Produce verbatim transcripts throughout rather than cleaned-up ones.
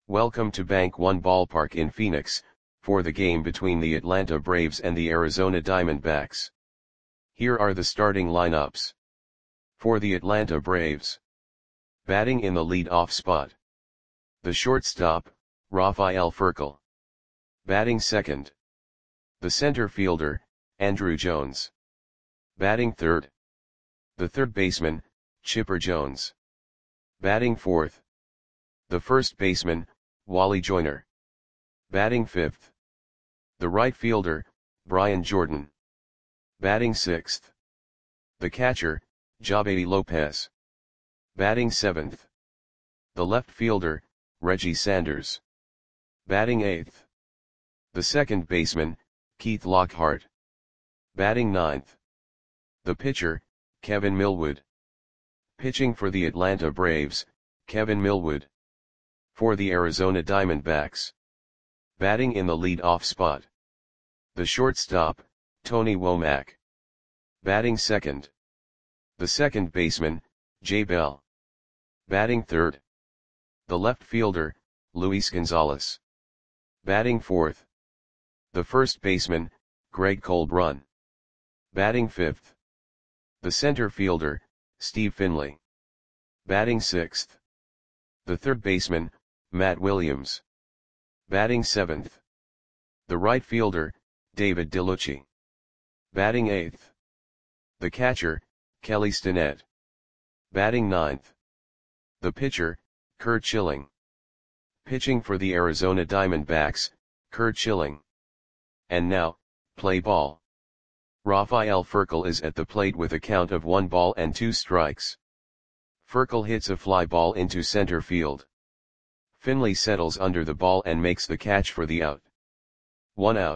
Welcome to Bank One Ballpark in Phoenix, for the game between the Atlanta Braves and the Arizona Diamondbacks. Here are the starting lineups. For the Atlanta Braves. Batting in the lead-off spot. The shortstop, Rafael Furcal. Batting second. The center fielder, Andruw Jones. Batting third. The third baseman, Chipper Jones. Batting fourth. The first baseman, Wally Joyner. Batting fifth. The right fielder, Brian Jordan. Batting sixth. The catcher, Javady Lopez. Batting seventh. The left fielder, Reggie Sanders. Batting eighth. The second baseman, Keith Lockhart. Batting ninth. The pitcher, Kevin Millwood. Pitching for the Atlanta Braves, Kevin Millwood. For the Arizona Diamondbacks. Batting in the lead-off spot. The shortstop, Tony Womack. Batting second. The second baseman, Jay Bell. Batting third. The left fielder, Luis Gonzalez. Batting fourth. The first baseman, Greg Colbrun. Batting fifth. The center fielder, Steve Finley. Batting sixth. The third baseman, Matt Williams. Batting seventh. The right fielder, David DeLucci. Batting eighth. The catcher, Kelly Stinnett. Batting ninth. The pitcher, Curt Schilling. Pitching for the Arizona Diamondbacks, Curt Schilling. And now, play ball. Rafael Furcal is at the plate with a count of one ball and two strikes. Furcal hits a fly ball into center field. Finley settles under the ball and makes the catch for the out. One out.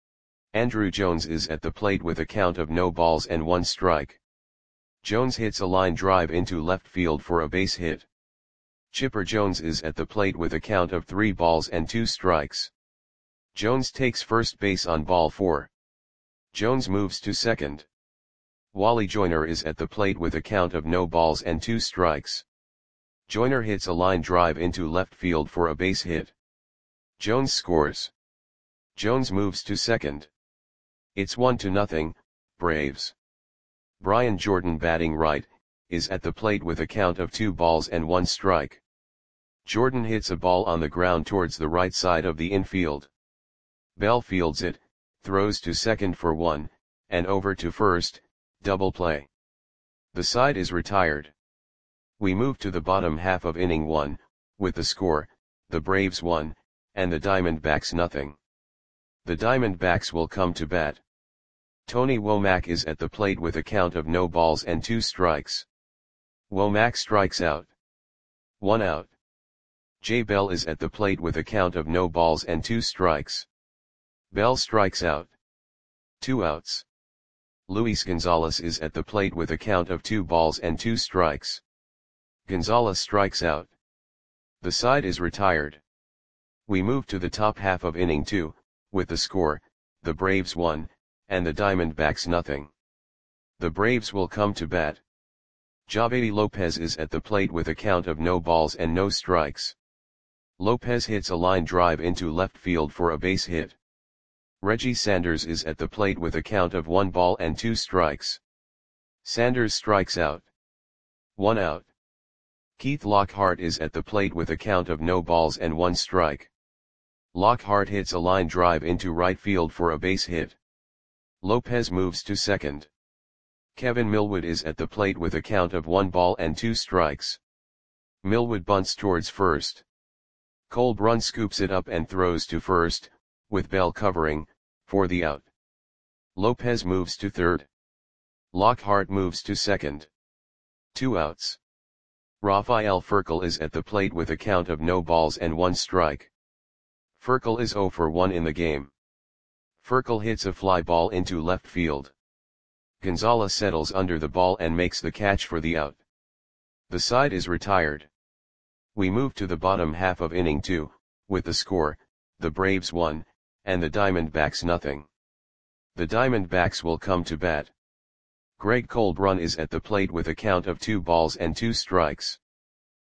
Andruw Jones is at the plate with a count of no balls and one strike. Jones hits a line drive into left field for a base hit. Chipper Jones is at the plate with a count of three balls and two strikes. Jones takes first base on ball four. Jones moves to second. Wally Joyner is at the plate with a count of no balls and two strikes. Joyner hits a line drive into left field for a base hit. Jones scores. Jones moves to second. It's one to nothing, Braves. Brian Jordan, batting right, is at the plate with a count of two balls and one strike. Jordan hits a ball on the ground towards the right side of the infield. Bell fields it, throws to second for one, and over to first, double play. The side is retired. We move to the bottom half of inning one, with the score, the Braves one, and the Diamondbacks nothing. The Diamondbacks will come to bat. Tony Womack is at the plate with a count of no balls and two strikes. Womack strikes out. One out. Jay Bell is at the plate with a count of no balls and two strikes. Bell strikes out. Two outs. Luis Gonzalez is at the plate with a count of two balls and two strikes. Gonzalez strikes out. The side is retired. We move to the top half of inning two, with the score, the Braves one, and the Diamondbacks nothing. The Braves will come to bat. Javady Lopez is at the plate with a count of no balls and no strikes. Lopez hits a line drive into left field for a base hit. Reggie Sanders is at the plate with a count of one ball and two strikes. Sanders strikes out. One out. Keith Lockhart is at the plate with a count of no balls and one strike. Lockhart hits a line drive into right field for a base hit. Lopez moves to second. Kevin Millwood is at the plate with a count of one ball and two strikes. Millwood bunts towards first. Colbrun scoops it up and throws to first, with Bell covering, for the out. Lopez moves to third. Lockhart moves to second. Two outs. Rafael Furcal is at the plate with a count of no balls and one strike. Furcal is zero for one in the game. Furcal hits a fly ball into left field. Gonzalez settles under the ball and makes the catch for the out. The side is retired. We move to the bottom half of inning two, with the score, the Braves one, and the Diamondbacks nothing. The Diamondbacks will come to bat. Greg Colbrun is at the plate with a count of two balls and two strikes.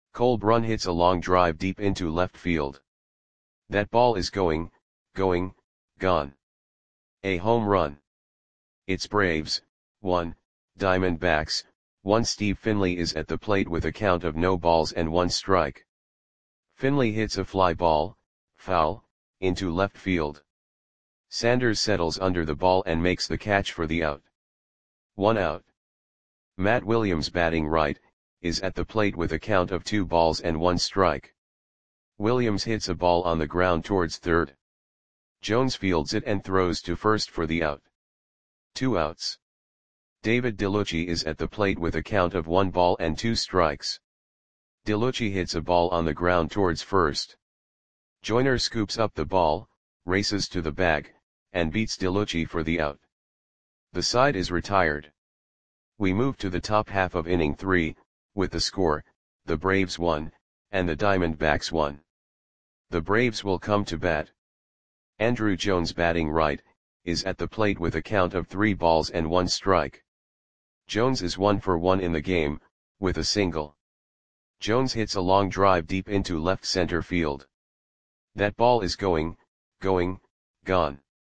Cole Brun hits a long drive deep into left field. That ball is going, going, gone. A home run. It's Braves, one, Diamondbacks, one. Steve Finley is at the plate with a count of no balls and one strike. Finley hits a fly ball, foul, into left field. Sanders settles under the ball and makes the catch for the out. One out. Matt Williams, batting right, is at the plate with a count of two balls and one strike. Williams hits a ball on the ground towards third. Jones fields it and throws to first for the out. Two outs. David DeLucci is at the plate with a count of one ball and two strikes. DeLucci hits a ball on the ground towards first. Joyner scoops up the ball, races to the bag, and beats DeLucci for the out. The side is retired. We move to the top half of inning three, with the score, the Braves one, and the Diamondbacks one. The Braves will come to bat. Andrew Jones, batting right, is at the plate with a count of three balls and one strike. Jones is one for one in the game, with a single. Jones hits a long drive deep into left center field. That ball is going, going, gone.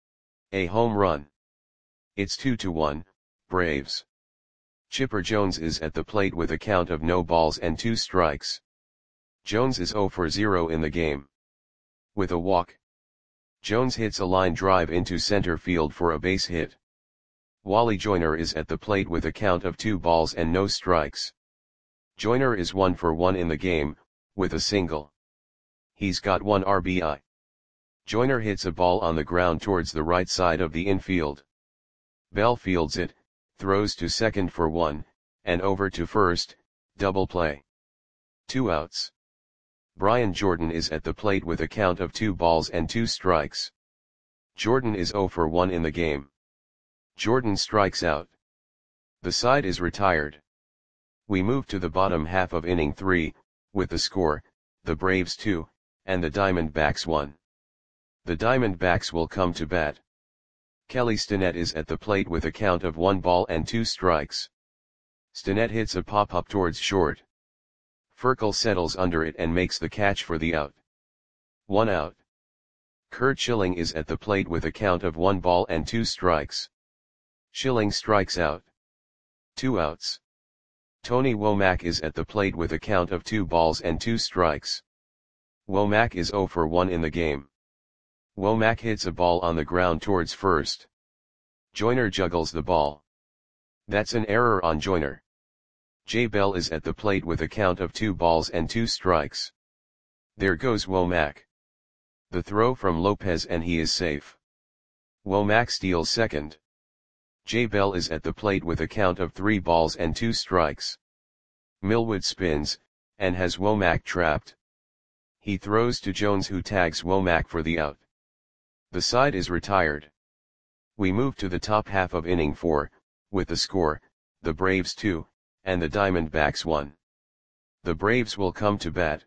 A home run. It's two to one, Braves. Chipper Jones is at the plate with a count of no balls and two strikes. Jones is zero for zero in the game. With a walk. Jones hits a line drive into center field for a base hit. Wally Joyner is at the plate with a count of two balls and no strikes. Joyner is one for one in the game, with a single. He's got one R B I. Joyner hits a ball on the ground towards the right side of the infield. Bell fields it, throws to second for one, and over to first, double play. Two outs. Brian Jordan is at the plate with a count of two balls and two strikes. Jordan is zero for one in the game. Jordan strikes out. The side is retired. We move to the bottom half of inning three, with the score, the Braves two, and the Diamondbacks one. The Diamondbacks will come to bat. Kelly Stinnett is at the plate with a count of one ball and two strikes. Stinnett hits a pop-up towards short. Furkel settles under it and makes the catch for the out. One out. Curt Schilling is at the plate with a count of one ball and two strikes. Schilling strikes out. Two outs. Tony Womack is at the plate with a count of two balls and two strikes. Womack is zero for one in the game. Womack hits a ball on the ground towards first. Joyner juggles the ball. That's an error on Joyner. Jay Bell is at the plate with a count of two balls and two strikes. There goes Womack. The throw from Lopez and he is safe. Womack steals second. Jay Bell is at the plate with a count of three balls and two strikes. Millwood spins, and has Womack trapped. He throws to Jones, who tags Womack for the out. The side is retired. We move to the top half of inning four, with the score, the Braves two, and the Diamondbacks one. The Braves will come to bat.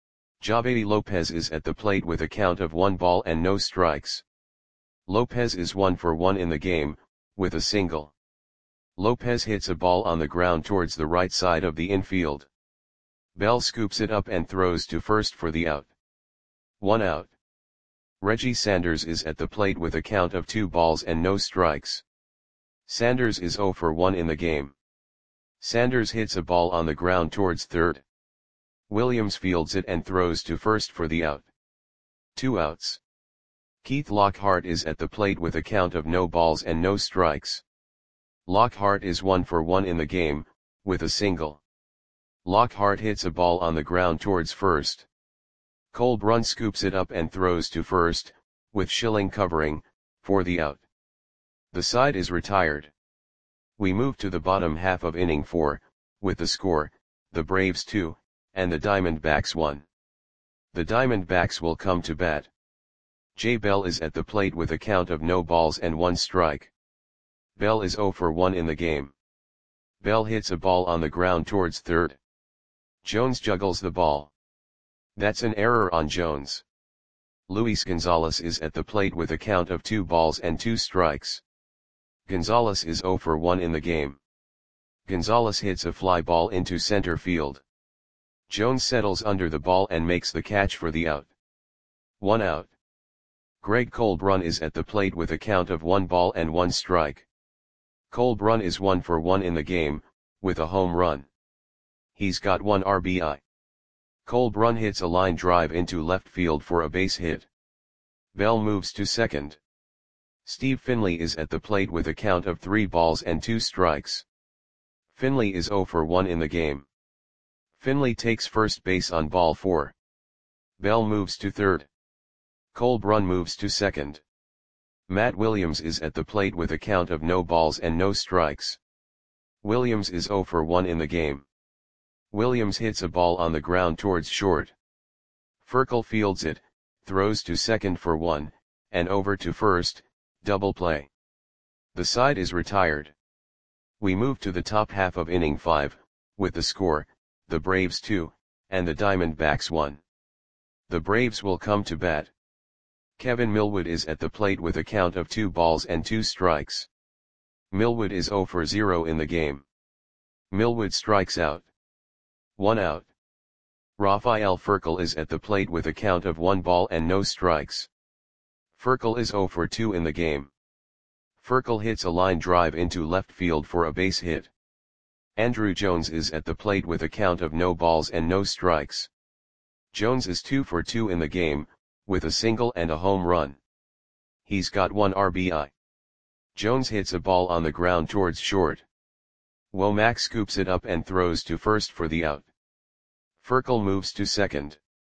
Javedi Lopez is at the plate with a count of one ball and no strikes. Lopez is one for one in the game, with a single. Lopez hits a ball on the ground towards the right side of the infield. Bell scoops it up and throws to first for the out. One out. Reggie Sanders is at the plate with a count of two balls and no strikes. Sanders is zero for one in the game. Sanders hits a ball on the ground towards third. Williams fields it and throws to first for the out. Two outs. Keith Lockhart is at the plate with a count of no balls and no strikes. Lockhart is one for one in the game, with a single. Lockhart hits a ball on the ground towards first. Cole Brun scoops it up and throws to first, with Schilling covering, for the out. The side is retired. We move to the bottom half of inning four, with the score, the Braves two, and the Diamondbacks one. The Diamondbacks will come to bat. Jay Bell is at the plate with a count of no balls and one strike. Bell is zero for one in the game. Bell hits a ball on the ground towards third. Jones juggles the ball. That's an error on Jones. Luis Gonzalez is at the plate with a count of two balls and two strikes. Gonzalez is zero for one in the game. Gonzalez hits a fly ball into center field. Jones settles under the ball and makes the catch for the out. One out. Greg Colbrun is at the plate with a count of one ball and one strike. Colbrun is one for one in the game, with a home run. He's got one R B I. Colbrun hits a line drive into left field for a base hit. Bell moves to second. Steve Finley is at the plate with a count of three balls and two strikes. Finley is zero for one in the game. Finley takes first base on ball four. Bell moves to third. Colbrun moves to second. Matt Williams is at the plate with a count of no balls and no strikes. Williams is zero for one in the game. Williams hits a ball on the ground towards short. Furkel fields it, throws to second for one, and over to first, double play. The side is retired. We move to the top half of inning five, with the score, the Braves two, and the Diamondbacks one. The Braves will come to bat. Kevin Millwood is at the plate with a count of two balls and two strikes. Millwood is zero for zero in the game. Millwood strikes out. One out. Rafael Furkel is at the plate with a count of one ball and no strikes. Furkel is zero for two in the game. Furkel hits a line drive into left field for a base hit. Andruw Jones is at the plate with a count of no balls and no strikes. Jones is two for two in the game, with a single and a home run. He's got one R B I. Jones hits a ball on the ground towards short. Womack scoops it up and throws to first for the out. Furkel moves to second.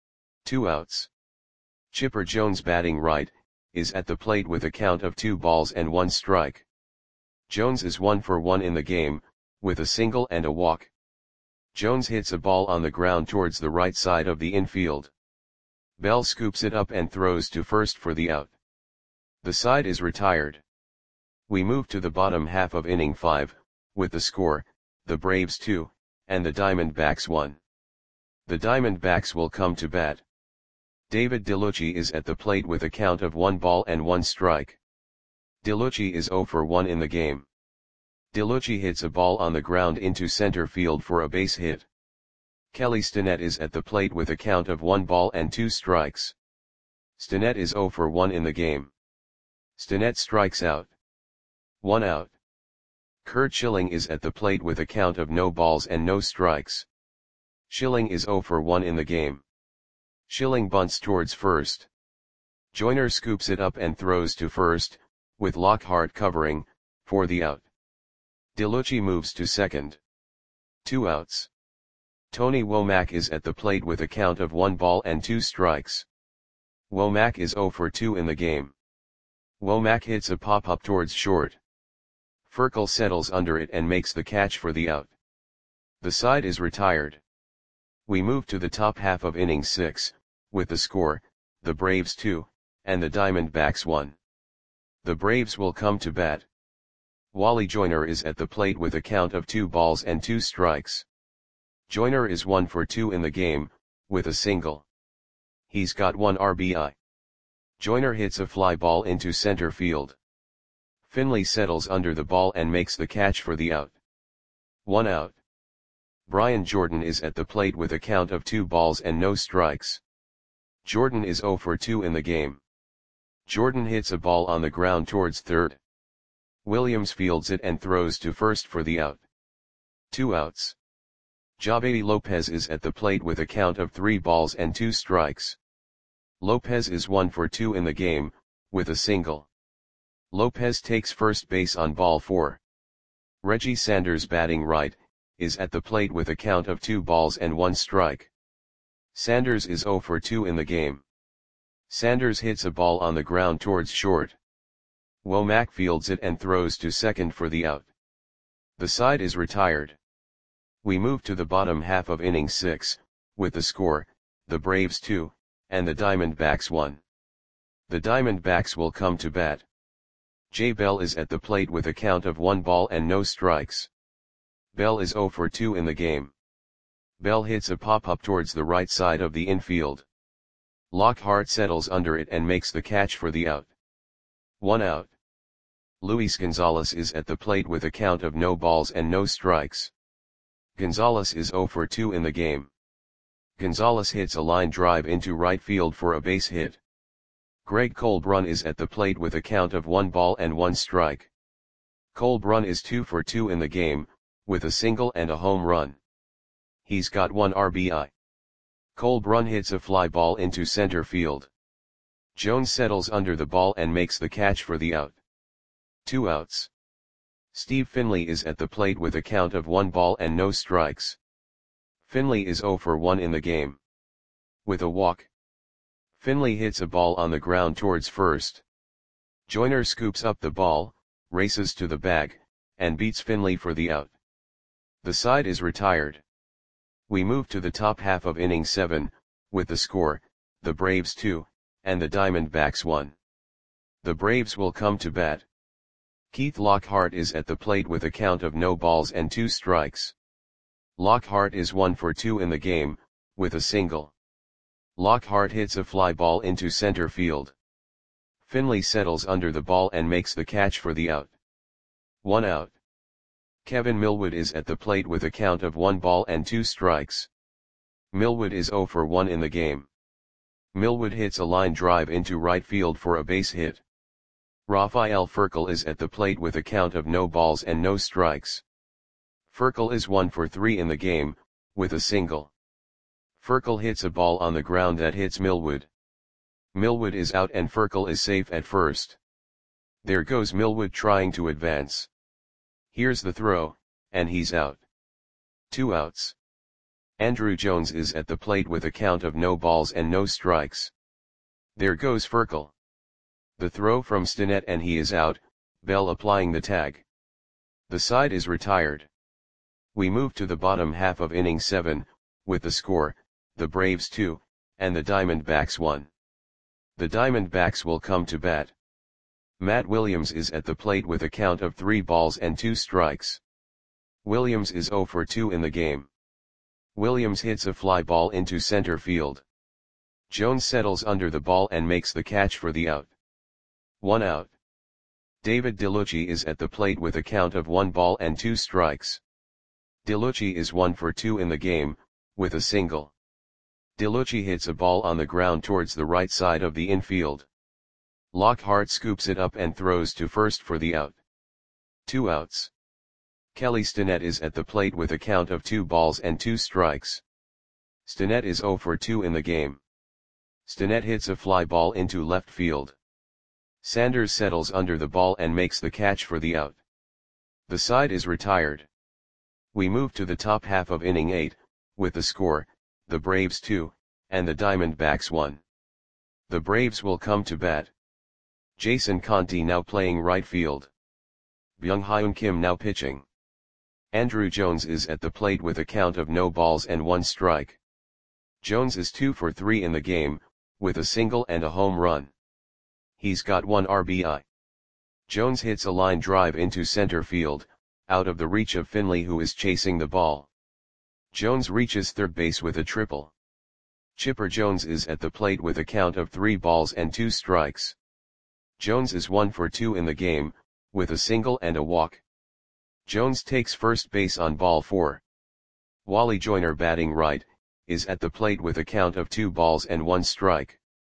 Two outs. Chipper Jones, batting right, is at the plate with a count of two balls and one strike. Jones is one for one in the game, with a single and a walk. Jones hits a ball on the ground towards the right side of the infield. Bell scoops it up and throws to first for the out. The side is retired. We move to the bottom half of inning five, with the score, the Braves two, and the Diamondbacks one. The Diamondbacks will come to bat. David DeLucci is at the plate with a count of one ball and one strike. DeLucci is zero for one in the game. DeLucci hits a ball on the ground into center field for a base hit. Kelly Stinnett is at the plate with a count of one ball and two strikes. Stinnett is zero for one in the game. Stinnett strikes out. One out. Curt Schilling is at the plate with a count of no balls and no strikes. Schilling is zero for one in the game. Schilling bunts towards first. Joyner scoops it up and throws to first, with Lockhart covering, for the out. DeLucci moves to second. Two outs. Tony Womack is at the plate with a count of one ball and two strikes. Womack is zero for two in the game. Womack hits a pop-up towards short. Furkel settles under it and makes the catch for the out. The side is retired. We move to the top half of inning six, with the score, the Braves two, and the Diamondbacks one. The Braves will come to bat. Wally Joyner is at the plate with a count of two balls and two strikes. Joyner is one for two in the game, with a single. He's got one R B I. Joyner hits a fly ball into center field. Finley settles under the ball and makes the catch for the out. One out. Brian Jordan is at the plate with a count of two balls and no strikes. Jordan is zero for two in the game. Jordan hits a ball on the ground towards third. Williams fields it and throws to first for the out. Two outs. Javedi Lopez is at the plate with a count of three balls and two strikes. Lopez is one for two in the game, with a single. Lopez takes first base on ball four. Reggie Sanders, batting right, is at the plate with a count of two balls and one strike. Sanders is zero for two in the game. Sanders hits a ball on the ground towards short. Womack fields it and throws to second for the out. The side is retired. We move to the bottom half of inning six, with the score, the Braves two, and the Diamondbacks one. The Diamondbacks will come to bat. Jay Bell is at the plate with a count of one ball and no strikes. Bell is zero for two in the game. Bell hits a pop-up towards the right side of the infield. Lockhart settles under it and makes the catch for the out. One out. Luis Gonzalez is at the plate with a count of no balls and no strikes. Gonzalez is zero for two in the game. Gonzalez hits a line drive into right field for a base hit. Greg Colbrun is at the plate with a count of one ball and one strike. Colbrun is two for two in the game, with a single and a home run. He's got one R B I. Colbrun hits a fly ball into center field. Jones settles under the ball and makes the catch for the out. Two outs. Steve Finley is at the plate with a count of one ball and no strikes. Finley is zero for one in the game. With a walk, Finley hits a ball on the ground towards first. Joyner scoops up the ball, races to the bag, and beats Finley for the out. The side is retired. We move to the top half of inning seven, with the score, the Braves two, and the Diamondbacks one. The Braves will come to bat. Keith Lockhart is at the plate with a count of no balls and two strikes. Lockhart is one for two in the game, with a single. Lockhart hits a fly ball into center field. Finley settles under the ball and makes the catch for the out. One out. Kevin Millwood is at the plate with a count of one ball and two strikes. Millwood is zero for one in the game. Millwood hits a line drive into right field for a base hit. Rafael Furcal is at the plate with a count of no balls and no strikes. Furcal is one for three in the game, with a single. Furcal hits a ball on the ground that hits Millwood. Millwood is out and Furcal is safe at first. There goes Millwood trying to advance. Here's the throw, and he's out. Two outs. Andruw Jones is at the plate with a count of no balls and no strikes. There goes Furcal. The throw from Stinnett and he is out, Bell applying the tag. The side is retired. We move to the bottom half of inning seven, with the score, the Braves two, and the Diamondbacks one. The Diamondbacks will come to bat. Matt Williams is at the plate with a count of three balls and two strikes. Williams is zero for two in the game. Williams hits a fly ball into center field. Jones settles under the ball and makes the catch for the out. One out. David DeLucci is at the plate with a count of one ball and two strikes. DeLucci is one for two in the game, with a single. DeLucci hits a ball on the ground towards the right side of the infield. Lockhart scoops it up and throws to first for the out. Two outs. Kelly Stinnett is at the plate with a count of two balls and two strikes. Stinnett is zero for two in the game. Stinnett hits a fly ball into left field. Sanders settles under the ball and makes the catch for the out. The side is retired. We move to the top half of inning eight, with the score, the Braves two, and the Diamondbacks one. The Braves will come to bat. Jason Conti now playing right field. Byung-Hyun Kim now pitching. Andruw Jones is at the plate with a count of no balls and one strike. Jones is two for three in the game, with a single and a home run. He's got one R B I. Jones hits a line drive into center field, out of the reach of Finley who is chasing the ball. Jones reaches third base with a triple. Chipper Jones is at the plate with a count of three balls and two strikes. Jones is one for two in the game, with a single and a walk. Jones takes first base on ball four. Wally Joyner batting right, is at the plate with a count of two balls and one strike.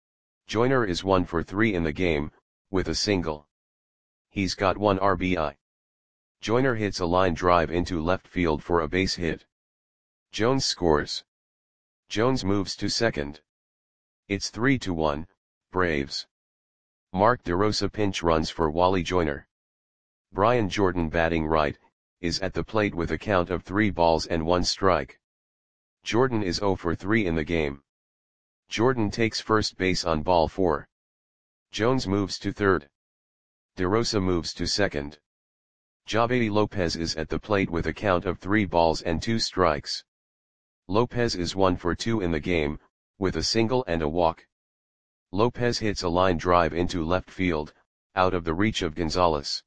Joyner is one for three in the game, with a single. He's got one R B I. Joyner hits a line drive into left field for a base hit. Jones scores. Jones moves to second. It's three to one, Braves. Mark DeRosa pinch runs for Wally Joyner. Brian Jordan batting right, is at the plate with a count of three balls and one strike. Jordan is zero for three in the game. Jordan takes first base on ball four. Jones moves to third. DeRosa moves to second. Javedi Lopez is at the plate with a count of three balls and two strikes. Lopez is one for two in the game, with a single and a walk. Lopez hits a line drive into left field, out of the reach of Gonzalez.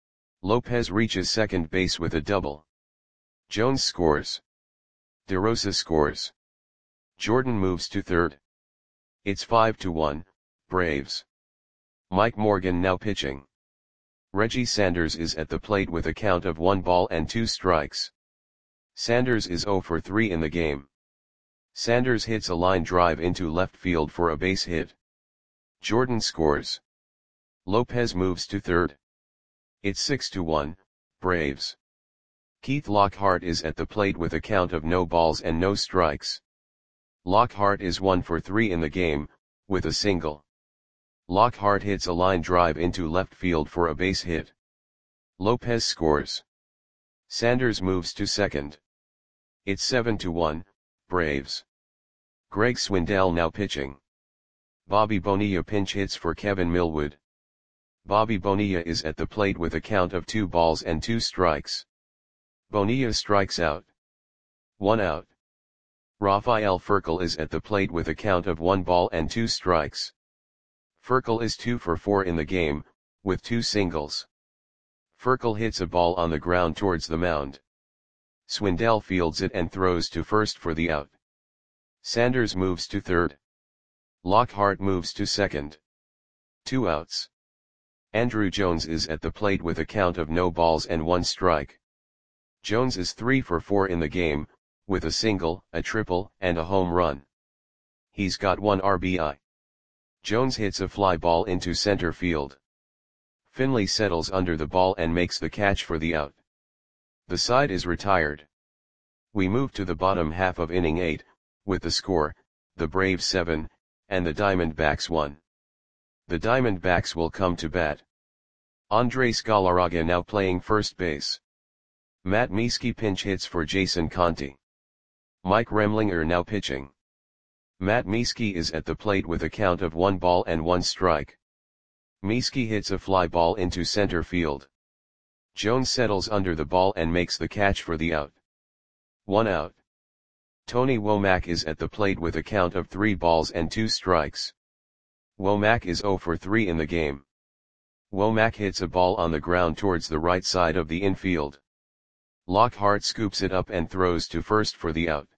Lopez reaches second base with a double. Jones scores. DeRosa scores. Jordan moves to third. It's five to one, Braves. Mike Morgan now pitching. Reggie Sanders is at the plate with a count of one ball and two strikes. Sanders is zero for three in the game. Sanders hits a line drive into left field for a base hit. Jordan scores. Lopez moves to third. It's six to one, Braves. Keith Lockhart is at the plate with a count of no balls and no strikes. Lockhart is one for three in the game, with a single. Lockhart hits a line drive into left field for a base hit. Lopez scores. Sanders moves to second. It's seven to one, Braves. Greg Swindell now pitching. Bobby Bonilla pinch hits for Kevin Millwood. Bobby Bonilla is at the plate with a count of two balls and two strikes. Bonilla strikes out. One out. Rafael Furcal is at the plate with a count of one ball and two strikes. Furcal is two for four in the game, with two singles. Furcal hits a ball on the ground towards the mound. Swindell fields it and throws to first for the out. Sanders moves to third. Lockhart moves to second. Two outs. Andruw Jones is at the plate with a count of no balls and one strike. Jones is three for four in the game, with a single, a triple, and a home run. He's got one R B I. Jones hits a fly ball into center field. Finley settles under the ball and makes the catch for the out. The side is retired. We move to the bottom half of inning eight, with the score, the Braves seven, and the Diamondbacks one. The Diamondbacks will come to bat. Andres Galarraga now playing first base. Matt Mieske pinch hits for Jason Conti. Mike Remlinger now pitching. Matt Mieske is at the plate with a count of one ball and one strike. Mieske hits a fly ball into center field. Jones settles under the ball and makes the catch for the out. One out. Tony Womack is at the plate with a count of three balls and two strikes. Womack is zero for three in the game. Womack hits a ball on the ground towards the right side of the infield. Lockhart scoops it up and throws to first for the out.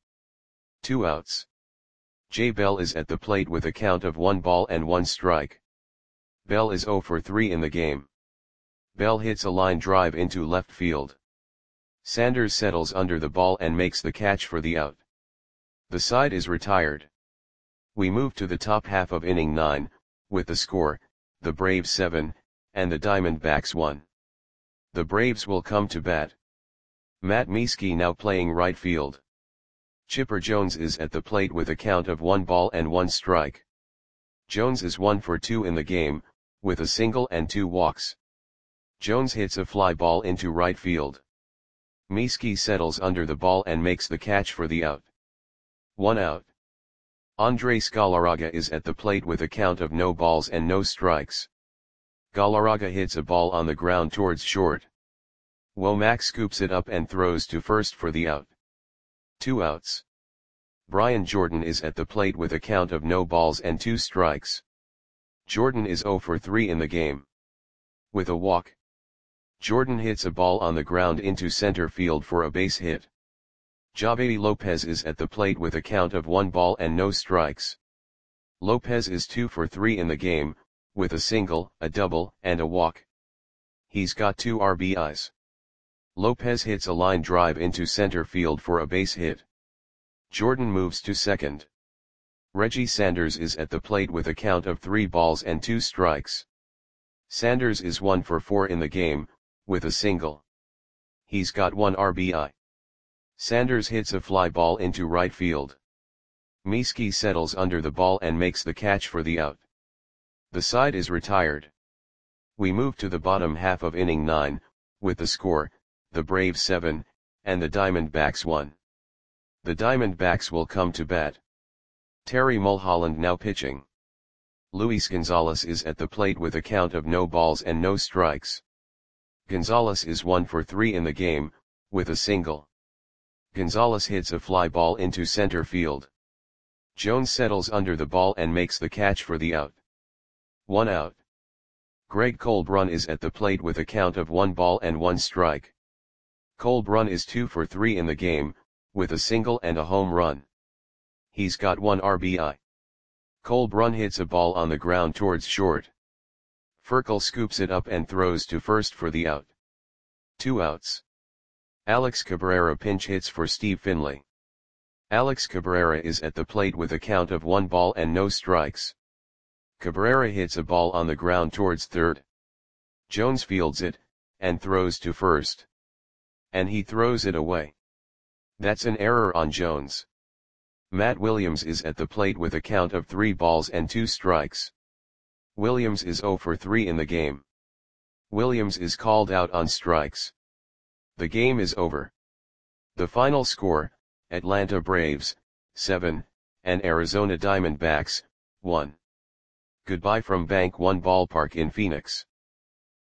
Two outs. Jay Bell is at the plate with a count of one ball and one strike. Bell is zero for three in the game. Bell hits a line drive into left field. Sanders settles under the ball and makes the catch for the out. The side is retired. We move to the top half of inning nine, with the score, the Braves seven, and the Diamondbacks one. The Braves will come to bat. Matt Mieske now playing right field. Chipper Jones is at the plate with a count of one ball and one strike. Jones is one for two in the game, with a single and two walks. Jones hits a fly ball into right field. Mieske settles under the ball and makes the catch for the out. One out. Andres Galarraga is at the plate with a count of no balls and no strikes. Galarraga hits a ball on the ground towards short. Womack scoops it up and throws to first for the out. Two outs. Brian Jordan is at the plate with a count of no balls and two strikes. Jordan is zero for three in the game. With a walk. Jordan hits a ball on the ground into center field for a base hit. Javy Lopez is at the plate with a count of one ball and no strikes. Lopez is two for three in the game, with a single, a double, and a walk. He's got two R B Is. Lopez hits a line drive into center field for a base hit. Jordan moves to second. Reggie Sanders is at the plate with a count of three balls and two strikes. Sanders is one for four in the game, with a single. He's got one R B I. Sanders hits a fly ball into right field. Mieske settles under the ball and makes the catch for the out. The side is retired. We move to the bottom half of inning nine, with the score, the Braves seven, and the Diamondbacks one. The Diamondbacks will come to bat. Terry Mulholland now pitching. Luis Gonzalez is at the plate with a count of no balls and no strikes. Gonzalez is one for three in the game, with a single. Gonzalez hits a fly ball into center field. Jones settles under the ball and makes the catch for the out. One out. Greg Colbrun is at the plate with a count of one ball and one strike. Colbrun is two for three in the game, with a single and a home run. He's got one R B I. Colbrun hits a ball on the ground towards short. Furcal scoops it up and throws to first for the out. Two outs. Alex Cabrera pinch hits for Steve Finley. Alex Cabrera is at the plate with a count of one ball and no strikes. Cabrera hits a ball on the ground towards third. Jones fields it, and throws to first. And he throws it away. That's an error on Jones. Matt Williams is at the plate with a count of three balls and two strikes. Williams is zero for three in the game. Williams is called out on strikes. The game is over. The final score, Atlanta Braves, seven, and Arizona Diamondbacks, one. Goodbye from Bank One Ballpark in Phoenix.